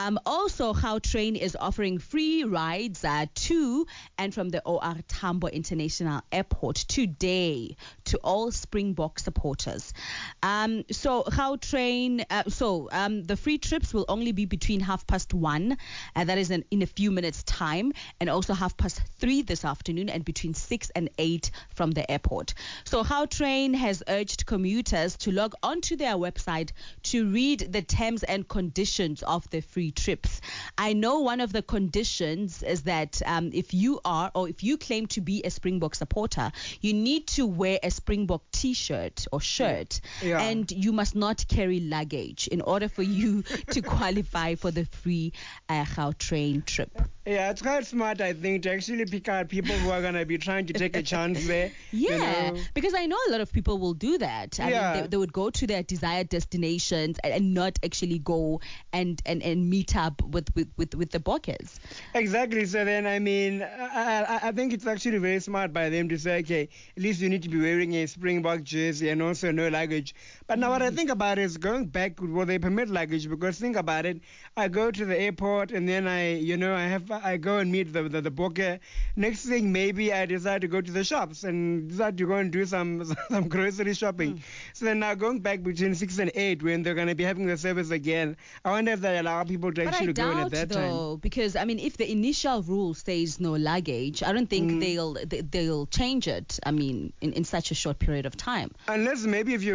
Also, Gautrain is offering free rides to and from the OR Tambo International Airport today to all Springbok supporters. So Gautrain, the free trips will only be between 1:30, that is in a few minutes time, and also 3:30 this afternoon, and between 6 and 8 from the airport. So Gautrain has urged commuters to log onto their website to read the terms and conditions of the free trips. I know one of the conditions is that if you claim to be a Springbok supporter, you need to wear a Springbok t-shirt or shirt, and you must not carry luggage in order for you to qualify for the free Gautrain trip. Yeah, it's quite smart, I think, to actually pick out people who are going to be trying to take a chance there. Yeah, because I know a lot of people will do that. I mean, they would go to their desired destinations and not actually go and meet up with the Bokkers. Exactly. So then, I mean, I think it's actually very smart by them to say, okay, at least you need to be wearing a Springbok jersey and also no luggage. But now what I think about it is going back, will they permit luggage? Because think about it, I go to the airport and then I go and meet the Bokke. Next thing, maybe I decide to go to the shops and decide to go and do some grocery shopping. So then now going back between 6 and 8 when they're going to be having the service again, I wonder if they allow people to actually go in at that time. Because I mean, if the initial rule says no luggage, I don't think they'll change it. I mean, in such a short period of time. Unless maybe if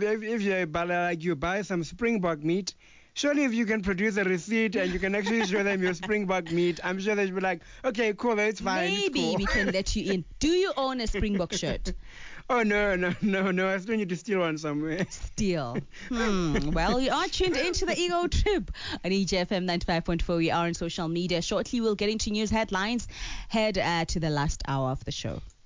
you buy some Springbok meat. Surely if you can produce a receipt and you can actually show them your Springbok meat, I'm sure they'll be like, okay, cool, that's fine. Maybe we can let you in. Do you own a Springbok shirt? Oh, no. I still need to steal one somewhere. Steal. Well, you are tuned into the Ego Trip on EJFM 95.4. We are on social media. Shortly, we'll get into news headlines. Head to the last hour of the show.